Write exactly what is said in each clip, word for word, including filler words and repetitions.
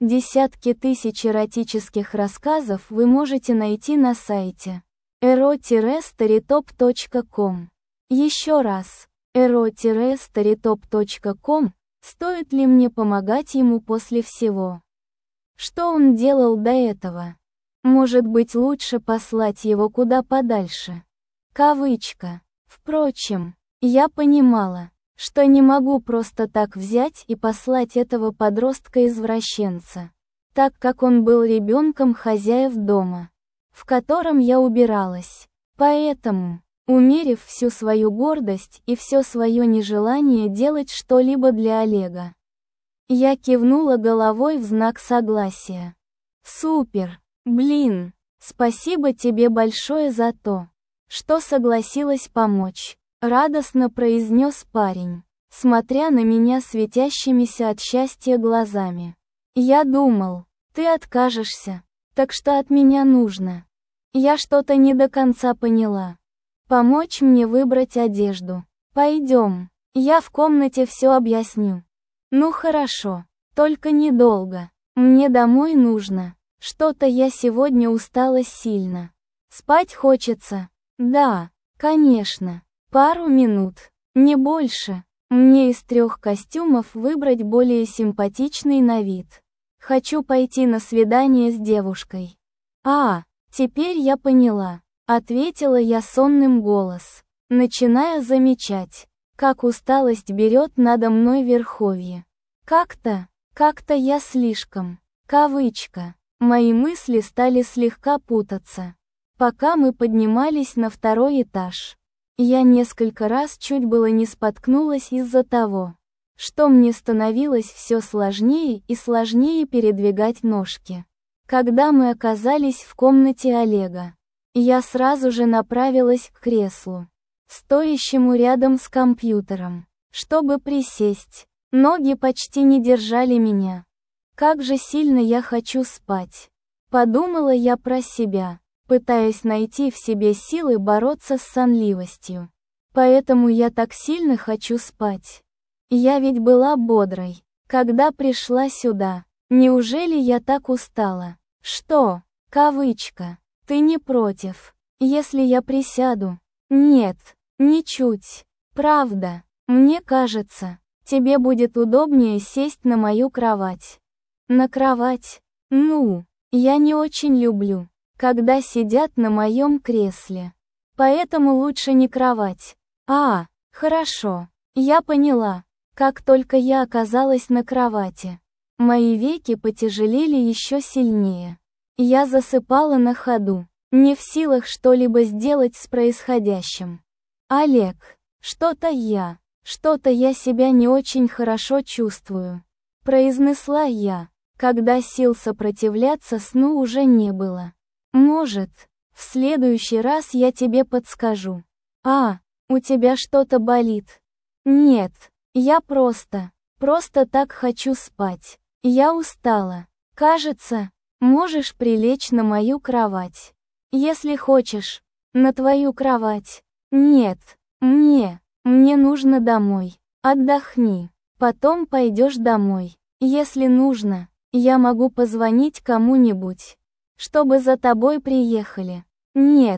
Десятки тысяч эротических рассказов вы можете найти на сайте эро старитоп точка ком. Еще раз, эро старитоп точка ком. Стоит ли мне помогать ему после всего, что он делал до этого? Может быть, лучше послать его куда подальше? Кавычка. Впрочем, я понимала, что не могу просто так взять и послать этого подростка-извращенца, так как он был ребенком хозяев дома, в котором я убиралась. Поэтому, умерив всю свою гордость и все свое нежелание делать что-либо для Олега, я кивнула головой в знак согласия. Супер, блин, спасибо тебе большое за то, что согласилась помочь, радостно произнес парень, смотря на меня светящимися от счастья глазами. Я думал, ты откажешься, так что от меня нужно. Я что-то не до конца поняла. Помочь мне выбрать одежду. Пойдем, я в комнате все объясню. Ну хорошо, только недолго. Мне домой нужно. Что-то я сегодня устала сильно. Спать хочется? Да, конечно. Пару минут, не больше. Мне из трех костюмов выбрать более симпатичный на вид. Хочу пойти на свидание с девушкой. А, теперь я поняла. Ответила я сонным голос, начиная замечать, как усталость берет надо мной верховье. Как-то, как-то я слишком, кавычка, мои мысли стали слегка путаться. Пока мы поднимались на второй этаж, я несколько раз чуть было не споткнулась из-за того, что мне становилось все сложнее и сложнее передвигать ножки. Когда мы оказались в комнате Олега, я сразу же направилась к креслу, стоящему рядом с компьютером, чтобы присесть. Ноги почти не держали меня. Как же сильно я хочу спать. Подумала я про себя, пытаясь найти в себе силы бороться с сонливостью. Поэтому я так сильно хочу спать. Я ведь была бодрой, когда пришла сюда. Неужели я так устала? Что, кавычка, ты не против, если я присяду? Нет, ничуть. Правда, мне кажется, тебе будет удобнее сесть на мою кровать. На кровать? Ну, я не очень люблю, когда сидят на моем кресле. Поэтому лучше не кровать. А, хорошо, я поняла. Как только я оказалась на кровати, мои веки потяжелели еще сильнее. Я засыпала на ходу, не в силах что-либо сделать с происходящим. Олег, что-то я, что-то я себя не очень хорошо чувствую, произнесла я, когда сил сопротивляться сну уже не было. Может, в следующий раз я тебе подскажу. А, у тебя что-то болит? Нет, я просто, просто так хочу спать. Я устала. Кажется, можешь прилечь на мою кровать. Если хочешь, на твою кровать. Нет, мне, мне нужно домой. Отдохни. Потом пойдешь домой. Если нужно, я могу позвонить кому-нибудь, чтобы за тобой приехали. Нет,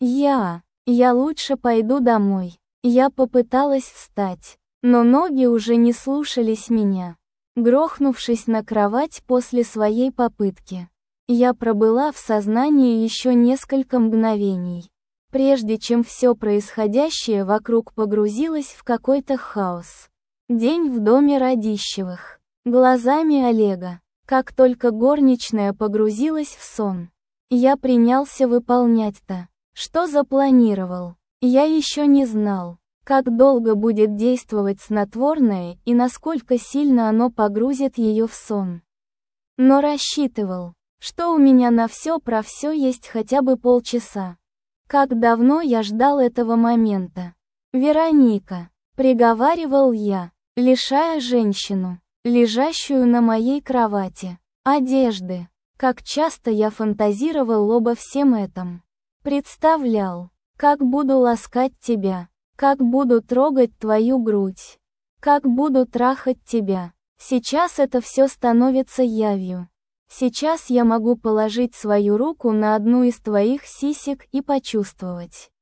я, я лучше пойду домой. Я попыталась встать, но ноги уже не слушались меня. Грохнувшись на кровать после своей попытки, я пробыла в сознании еще несколько мгновений, прежде чем все происходящее вокруг погрузилось в какой-то хаос. День в доме Радищевых. Глазами Олега. Как только горничная погрузилась в сон, я принялся выполнять то, что запланировал. Я еще не знал, как долго будет действовать снотворное и насколько сильно оно погрузит ее в сон. Но рассчитывал, что у меня на все про все есть хотя бы полчаса. Как давно я ждал этого момента. «Вероника», — приговаривал я, лишая женщину, лежащую на моей кровати, одежды. Как часто я фантазировал обо всем этом. Представлял, как буду ласкать тебя, как буду трогать твою грудь, как буду трахать тебя, Сейчас это все становится явью. Сейчас я могу положить свою руку на одну из твоих сисек и почувствовать,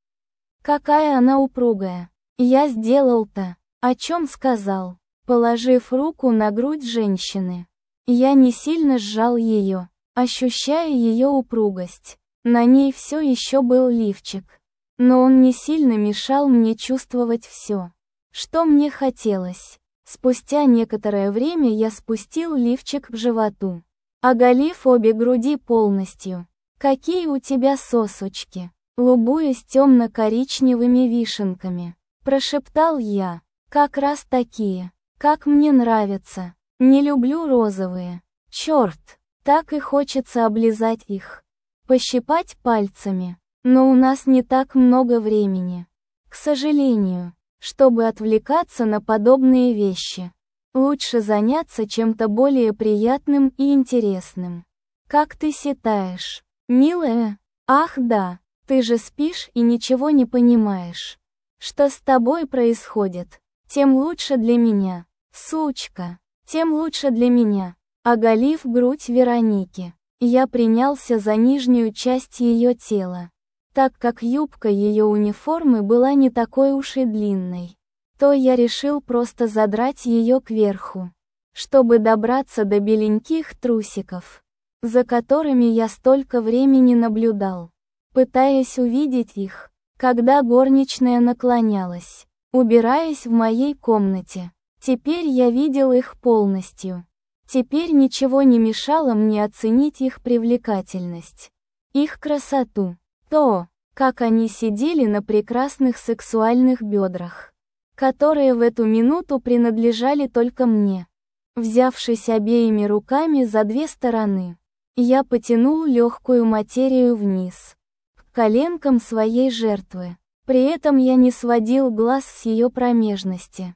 какая она упругая. Я сделал-то, о чем сказал, положив руку на грудь женщины. Я не сильно сжал ее, ощущая ее упругость. На ней все еще был лифчик. Но он не сильно мешал мне чувствовать все, что мне хотелось. Спустя некоторое время я спустил лифчик к животу, оголив обе груди полностью. «Какие у тебя сосочки!» Лубуясь темно-коричневыми вишенками, прошептал я. «Как раз такие, как мне нравятся. Не люблю розовые. Черт, так и хочется облизать их, пощипать пальцами. Но у нас не так много времени, к сожалению, чтобы отвлекаться на подобные вещи. Лучше заняться чем-то более приятным и интересным. Как ты считаешь, милая? Ах да, ты же спишь и ничего не понимаешь. Что с тобой происходит? Тем лучше для меня, сучка, тем лучше для меня». Оголив грудь Вероники, я принялся за нижнюю часть ее тела. Так как юбка ее униформы была не такой уж и длинной, то я решил просто задрать ее кверху, чтобы добраться до беленьких трусиков, за которыми я столько времени наблюдал, пытаясь увидеть их, когда горничная наклонялась, убираясь в моей комнате. Теперь я видел их полностью. Теперь ничего не мешало мне оценить их привлекательность, их красоту. То, как они сидели на прекрасных сексуальных бедрах, которые в эту минуту принадлежали только мне. Взявшись обеими руками за две стороны, я потянул легкую материю вниз, к коленкам своей жертвы. При этом я не сводил глаз с ее промежности.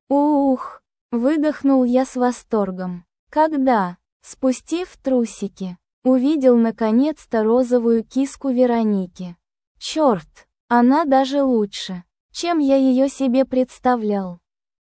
Ух! Выдохнул я с восторгом, когда, спустив трусики, увидел наконец-то розовую киску Вероники. Черт, она даже лучше, чем я ее себе представлял.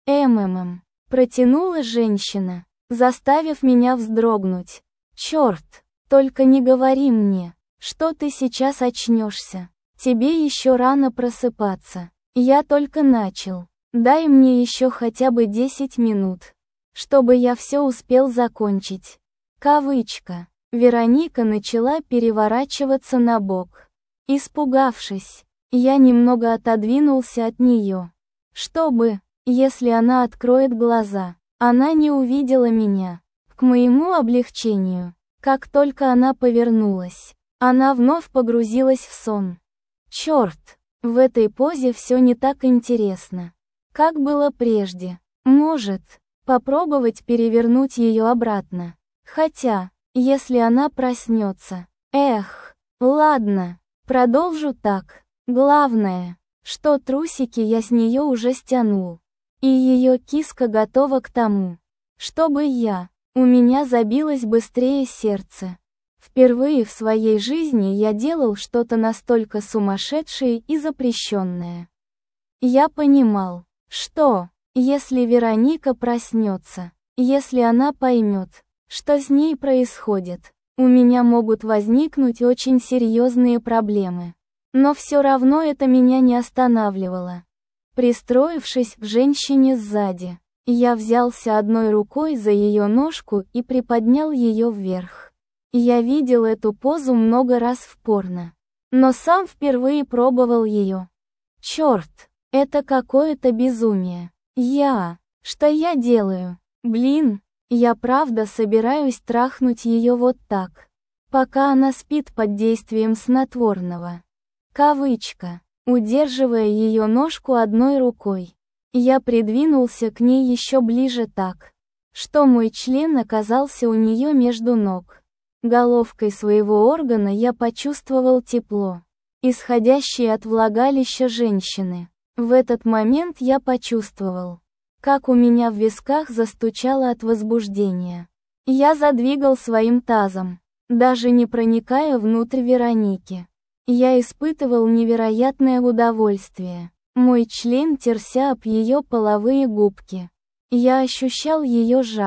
МММ, протянула женщина, заставив меня вздрогнуть. Черт, только не говори мне, что ты сейчас очнешься. Тебе еще рано просыпаться. Я только начал. Дай мне еще хотя бы десять минут, чтобы я все успел закончить. Кавычка. Вероника начала переворачиваться на бок. Испугавшись, я немного отодвинулся от нее, чтобы, если она откроет глаза, она не увидела меня. К моему облегчению, как только она повернулась, она вновь погрузилась в сон. Черт, в этой позе все не так интересно, как было прежде. Может, попробовать перевернуть ее обратно. Хотя, если она проснется. Эх, ладно, продолжу так. Главное, что трусики я с нее уже стянул. И ее киска готова к тому, чтобы я, у меня забилось быстрее сердце. Впервые в своей жизни я делал что-то настолько сумасшедшее и запрещенное. Я понимал, что, если Вероника проснется, если она поймет, что с ней происходит, у меня могут возникнуть очень серьезные проблемы. Но все равно это меня не останавливало. Пристроившись к женщине сзади, я взялся одной рукой за ее ножку и приподнял ее вверх. Я видел эту позу много раз в порно, но сам впервые пробовал ее. Черт, это какое-то безумие. Я, что я делаю? Блин, я правда собираюсь трахнуть ее вот так, пока она спит под действием снотворного. Кавычка. Удерживая ее ножку одной рукой, я придвинулся к ней еще ближе так, что мой член оказался у нее между ног. Головкой своего органа я почувствовал тепло, исходящее от влагалища женщины. В этот момент я почувствовал, как у меня в висках застучало от возбуждения. Я задвигал своим тазом, даже не проникая внутрь Вероники. Я испытывал невероятное удовольствие. Мой член терся об ее половые губки. Я ощущал ее жар,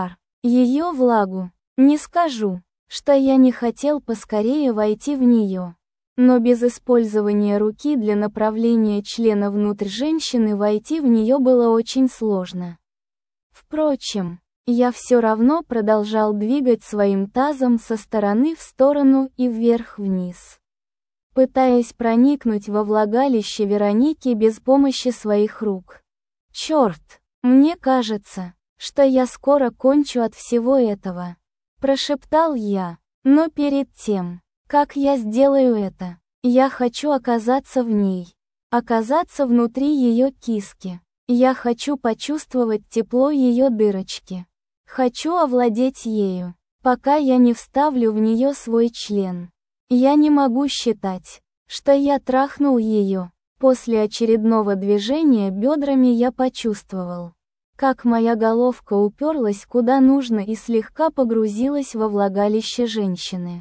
ее влагу. Не скажу, что я не хотел поскорее войти в нее. Но без использования руки для направления члена внутрь женщины войти в нее было очень сложно. Впрочем, я все равно продолжал двигать своим тазом со стороны в сторону и вверх-вниз, пытаясь проникнуть во влагалище Вероники без помощи своих рук. Черт, мне кажется, что я скоро кончу от всего этого, прошептал я. Но перед тем, как я сделаю это, я хочу оказаться в ней, оказаться внутри ее киски. Я хочу почувствовать тепло ее дырочки. Хочу овладеть ею, пока я не вставлю в нее свой член. Я не могу считать, что я трахнул ее. После очередного движения бедрами я почувствовал, как моя головка уперлась куда нужно и слегка погрузилась во влагалище женщины.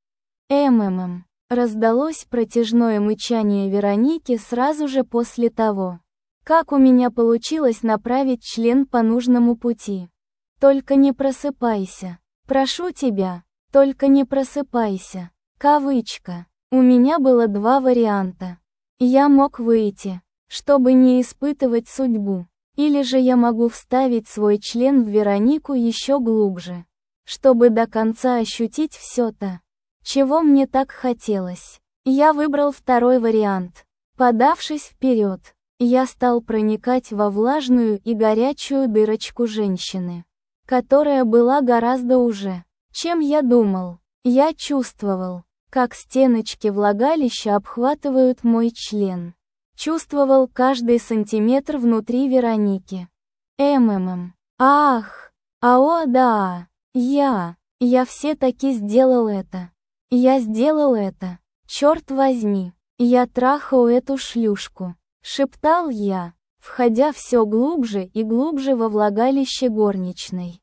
«Ммм», раздалось протяжное мычание Вероники сразу же после того, как у меня получилось направить член по нужному пути. «Только не просыпайся. Прошу тебя, только не просыпайся». Кавычка. У меня было два варианта. Я мог выйти, чтобы не испытывать судьбу, или же я могу вставить свой член в Веронику еще глубже, чтобы до конца ощутить все то, чего мне так хотелось. Я выбрал второй вариант. Подавшись вперед, я стал проникать во влажную и горячую дырочку женщины, которая была гораздо уже, чем я думал. Я чувствовал, как стеночки влагалища обхватывают мой член. Чувствовал каждый сантиметр внутри Вероники. МММ. Ах, ао да, я, я все-таки сделал это. Я сделал это. Черт возьми, я трахал эту шлюшку, шептал я, входя все глубже и глубже во влагалище горничной.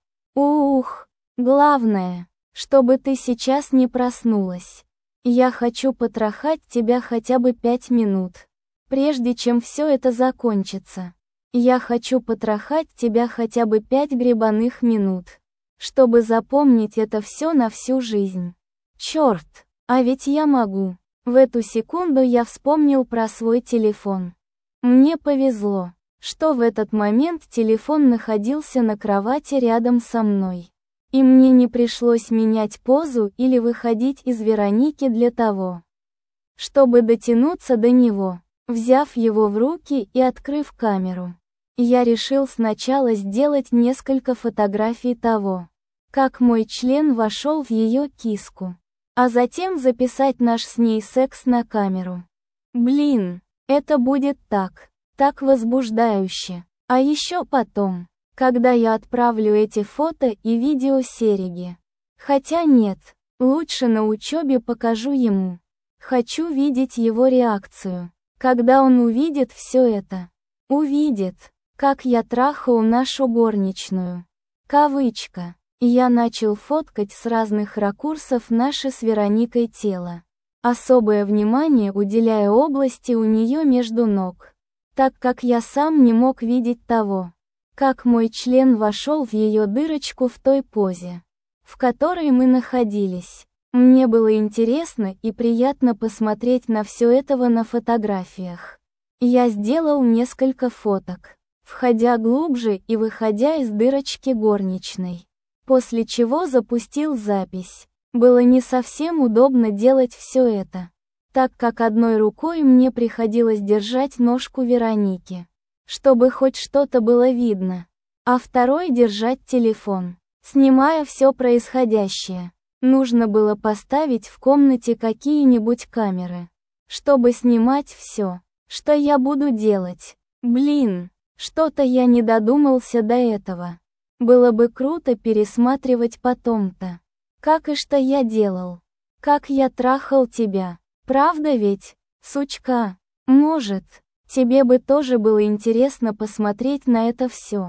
Ух, главное, чтобы ты сейчас не проснулась. Я хочу потрахать тебя хотя бы пять минут, прежде чем все это закончится. Я хочу потрахать тебя хотя бы пять гребаных минут, чтобы запомнить это все на всю жизнь. Черт, а ведь я могу. В эту секунду я вспомнил про свой телефон. Мне повезло, что в этот момент телефон находился на кровати рядом со мной. И мне не пришлось менять позу или выходить из Вероники для того, чтобы дотянуться до него. Взяв его в руки и открыв камеру, я решил сначала сделать несколько фотографий того, как мой член вошел в ее киску, а затем записать наш с ней секс на камеру. Блин, это будет так, так возбуждающе. А еще потом, когда я отправлю эти фото и видео Сереге. Хотя нет, лучше на учебе покажу ему. Хочу видеть его реакцию, когда он увидит все это. Увидит, как я трахал нашу горничную. Кавычка. Я начал фоткать с разных ракурсов наше с Вероникой тело, особое внимание уделяя области у нее между ног, так как я сам не мог видеть того, как мой член вошел в ее дырочку в той позе, в которой мы находились. Мне было интересно и приятно посмотреть на все этого на фотографиях. Я сделал несколько фоток, входя глубже и выходя из дырочки горничной, после чего запустил запись. Было не совсем удобно делать все это, так как одной рукой мне приходилось держать ножку Вероники, чтобы хоть что-то было видно, а второй держать телефон, снимая все происходящее. Нужно было поставить в комнате какие-нибудь камеры, чтобы снимать все, что я буду делать. Блин, что-то я не додумался до этого. Было бы круто пересматривать потом-то. Как и что я делал. Как я трахал тебя. Правда ведь, сучка? Может, тебе бы тоже было интересно посмотреть на это все.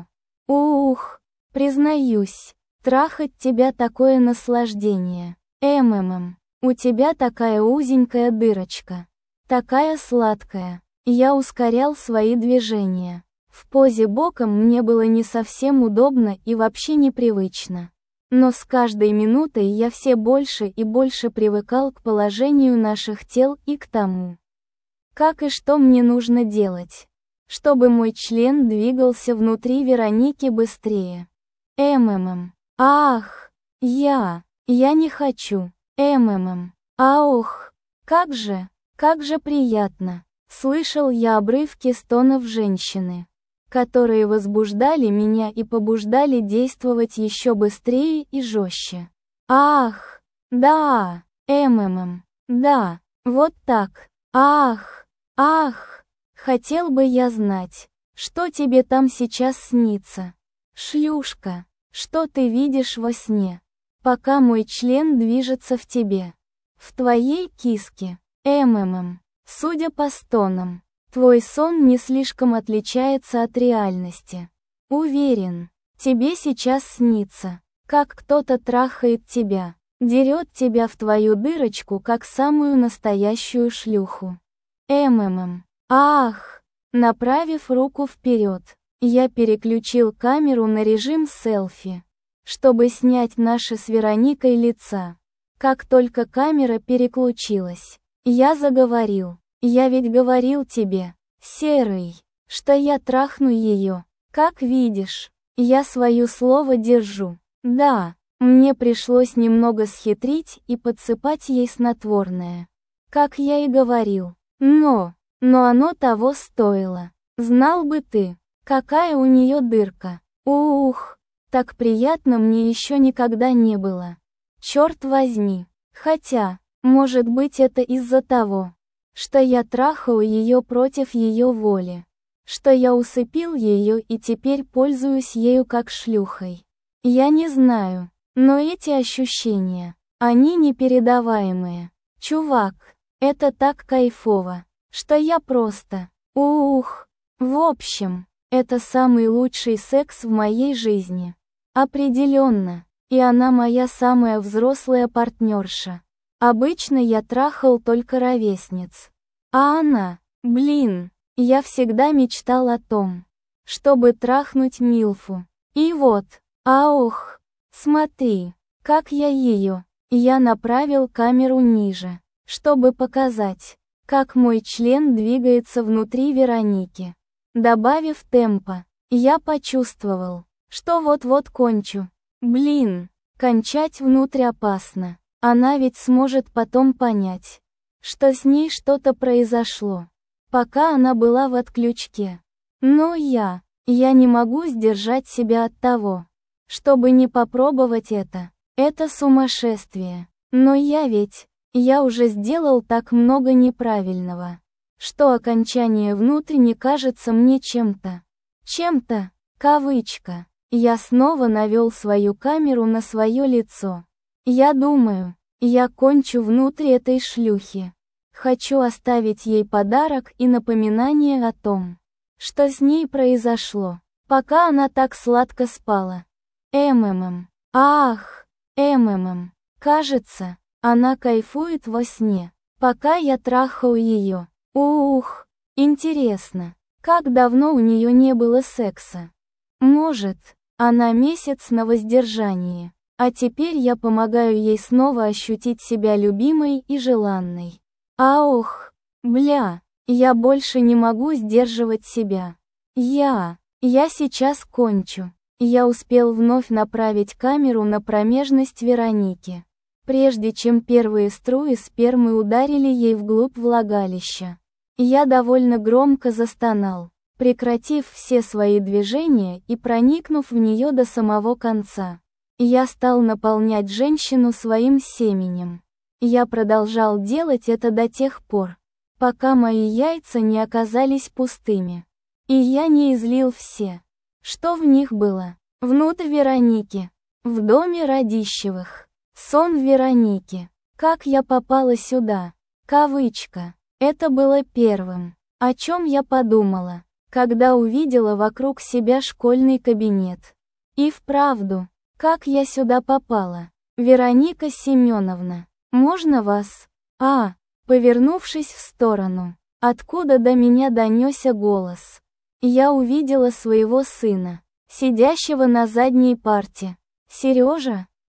Ух, признаюсь, трахать тебя такое наслаждение. МММ, у тебя такая узенькая дырочка. Такая сладкая. Я ускорял свои движения. В позе боком мне было не совсем удобно и вообще непривычно. Но с каждой минутой я все больше и больше привыкал к положению наших тел и к тому, как и что мне нужно делать, чтобы мой член двигался внутри Вероники быстрее. МММ. Ах, я, я не хочу. МММ. Ах, как же, как же приятно. Слышал я обрывки стонов женщины, которые возбуждали меня и побуждали действовать еще быстрее и жестче. Ах, да, МММ, да, вот так. Ах, ах, хотел бы я знать, что тебе там сейчас снится. Шлюшка, что ты видишь во сне, пока мой член движется в тебе, в твоей киске. МММ. Судя по стонам, твой сон не слишком отличается от реальности. Уверен, тебе сейчас снится, как кто-то трахает тебя, дерет тебя в твою дырочку, как самую настоящую шлюху. МММ. Ах! Направив руку вперед, я переключил камеру на режим селфи, чтобы снять наши с Вероникой лица. Как только камера переключилась, я заговорил. Я ведь говорил тебе, Серый, что я трахну ее. Как видишь, я свое слово держу. Да, мне пришлось немного схитрить и подсыпать ей снотворное, как я и говорил. Но, но оно того стоило. Знал бы ты, какая у нее дырка. Ух, так приятно мне еще никогда не было. Черт возьми. Хотя, может быть, это из-за того, что я трахал ее против ее воли, что я усыпил ее и теперь пользуюсь ею как шлюхой. Я не знаю, но эти ощущения, они непередаваемые. Чувак, это так кайфово, что я просто... Ух! В общем, это самый лучший секс в моей жизни. Определенно. И она моя самая взрослая партнерша. Обычно я трахал только ровесниц. А она, блин, я всегда мечтал о том, чтобы трахнуть Милфу. И вот, аух, смотри, как я ее. Я направил камеру ниже, чтобы показать, как мой член двигается внутри Вероники. Добавив темпа, я почувствовал, что вот-вот кончу. Блин, кончать внутрь опасно. Она ведь сможет потом понять, что с ней что-то произошло, пока она была в отключке. Но я, я не могу сдержать себя от того, чтобы не попробовать это. Это сумасшествие. Но я ведь, я уже сделал так много неправильного, что окончание внутрь не кажется мне чем-то. Чем-то, кавычка. Я снова навел свою камеру на свое лицо. Я думаю, я кончу внутри этой шлюхи. Хочу оставить ей подарок и напоминание о том, что с ней произошло, пока она так сладко спала. МММ. Ах, МММ. Кажется, она кайфует во сне, пока я трахал ее. Ух, интересно, как давно у нее не было секса. Может, она месяц на воздержании. А теперь я помогаю ей снова ощутить себя любимой и желанной. Ах, бля, я больше не могу сдерживать себя. Я, я сейчас кончу. Я успел вновь направить камеру на промежность Вероники, прежде чем первые струи спермы ударили ей вглубь влагалища. Я довольно громко застонал, прекратив все свои движения и проникнув в нее до самого конца. Я стал наполнять женщину своим семенем. Я продолжал делать это до тех пор, пока мои яйца не оказались пустыми. И я не излил все, что в них было, внутрь Вероники, в доме Радищевых. Сон Вероники. Как я попала сюда? Кавычка. Это было первым, о чем я подумала, когда увидела вокруг себя школьный кабинет. И вправду, как я сюда попала? Вероника Семеновна, можно вас? А, повернувшись в сторону, откуда до меня донесся голос, я увидела своего сына, сидящего на задней парте. Сережа,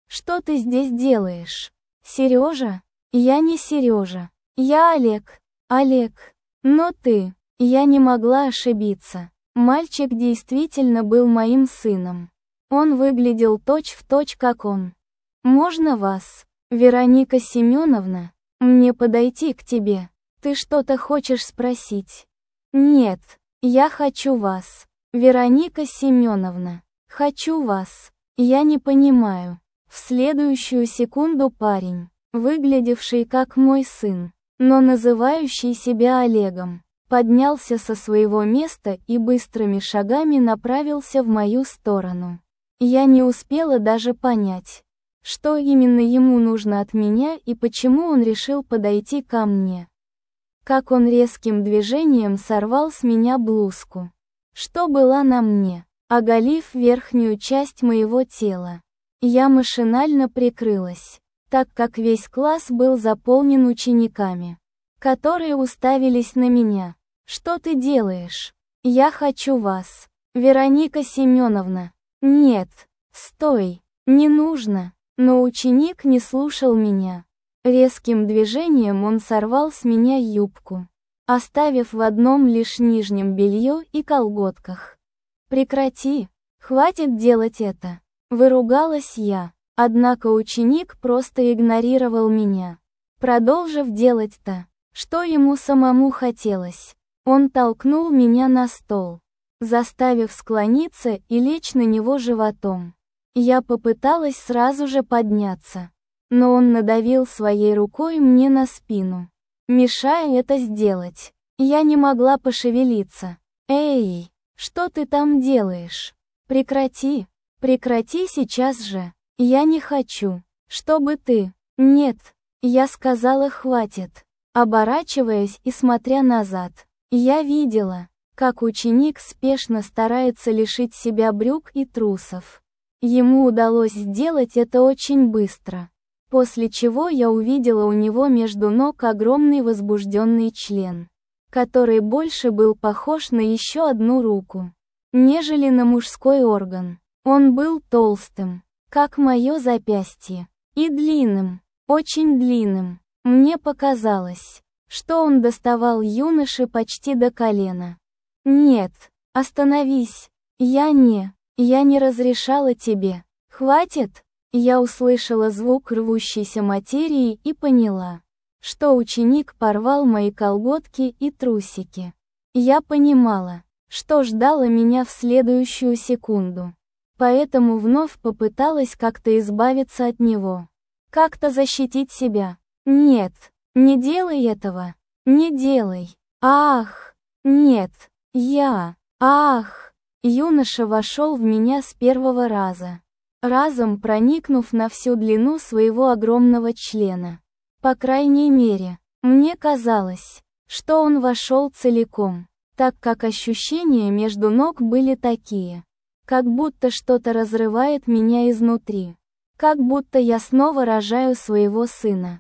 Что ты здесь делаешь? Сережа? Я не Сережа. Я Олег. Олег. Но ты. Я не могла ошибиться. Мальчик действительно был моим сыном. Он выглядел точь-в-точь, как он. Можно вас, Вероника Семеновна, мне подойти к тебе? Ты что-то хочешь спросить? Нет, я хочу вас, Вероника Семеновна. Хочу вас. Я не понимаю. В следующую секунду парень, выглядевший как мой сын, но называющий себя Олегом, поднялся со своего места и быстрыми шагами направился в мою сторону. Я не успела даже понять, что именно ему нужно от меня и почему он решил подойти ко мне. Как он резким движением сорвал с меня блузку, что была на мне, оголив верхнюю часть моего тела. Я машинально прикрылась, так как весь класс был заполнен учениками, которые уставились на меня. «Что ты делаешь? Я хочу вас, Вероника Семеновна». «Нет, стой, не нужно». Но ученик не слушал меня. Резким движением он сорвал с меня юбку, оставив в одном лишь нижнем белье и колготках. «Прекрати, хватит делать это», — выругалась я. Однако ученик просто игнорировал меня, продолжив делать то, что ему самому хотелось. Он толкнул меня на стол, заставив склониться и лечь на него животом. Я попыталась сразу же подняться, но он надавил своей рукой мне на спину, мешая это сделать. Я не могла пошевелиться. «Эй, что ты там делаешь? Прекрати, прекрати сейчас же. Я не хочу, чтобы ты...» «Нет», я сказала «хватит». Оборачиваясь и смотря назад, я видела, как ученик спешно старается лишить себя брюк и трусов. Ему удалось сделать это очень быстро, после чего я увидела у него между ног огромный возбужденный член, который больше был похож на еще одну руку, нежели на мужской орган. Он был толстым, как мое запястье, и длинным, очень длинным. Мне показалось, что он доставал юноши почти до колена. «Нет, остановись, я не...» «Я не разрешала тебе. Хватит!» Я услышала звук рвущейся материи и поняла, что ученик порвал мои колготки и трусики. Я понимала, что ждало меня в следующую секунду. Поэтому вновь попыталась как-то избавиться от него. Как-то защитить себя. «Нет, не делай этого. Не делай. Ах! Нет, я... Ах!» Юноша вошел в меня с первого раза, разом проникнув на всю длину своего огромного члена. По крайней мере, мне казалось, что он вошел целиком, так как ощущения между ног были такие, как будто что-то разрывает меня изнутри, как будто я снова рожаю своего сына.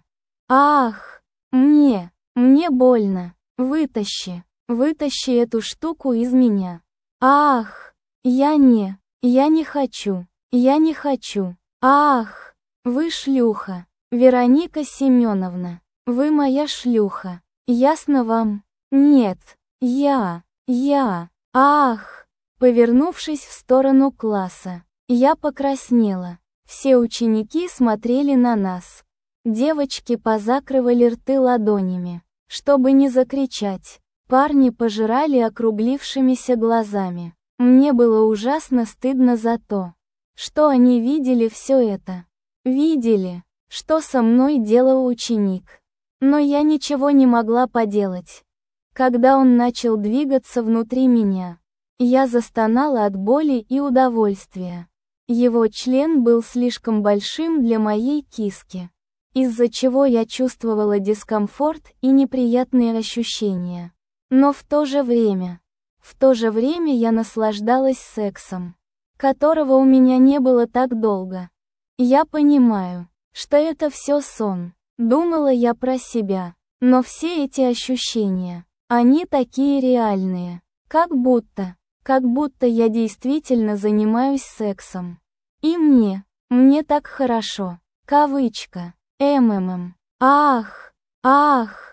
Ах, мне, мне больно, вытащи, вытащи эту штуку из меня. Ах, я не, я не хочу, я не хочу. Ах, вы шлюха, Вероника Семеновна, вы моя шлюха, ясно вам? Нет, я, я, ах. Повернувшись в сторону класса, я покраснела. Все ученики смотрели на нас. Девочки позакрывали рты ладонями, чтобы не закричать. Парни пожирали округлившимися глазами. Мне было ужасно стыдно за то, что они видели все это. Видели, что со мной делал ученик. Но я ничего не могла поделать. Когда он начал двигаться внутри меня, я застонала от боли и удовольствия. Его член был слишком большим для моей киски, из-за чего я чувствовала дискомфорт и неприятные ощущения. Но в то же время, в то же время я наслаждалась сексом, которого у меня не было так долго. Я понимаю, что это все сон, думала я про себя, но все эти ощущения, они такие реальные, как будто, как будто я действительно занимаюсь сексом. И мне, Мне так хорошо. Кавычка. МММ. Ах, ах.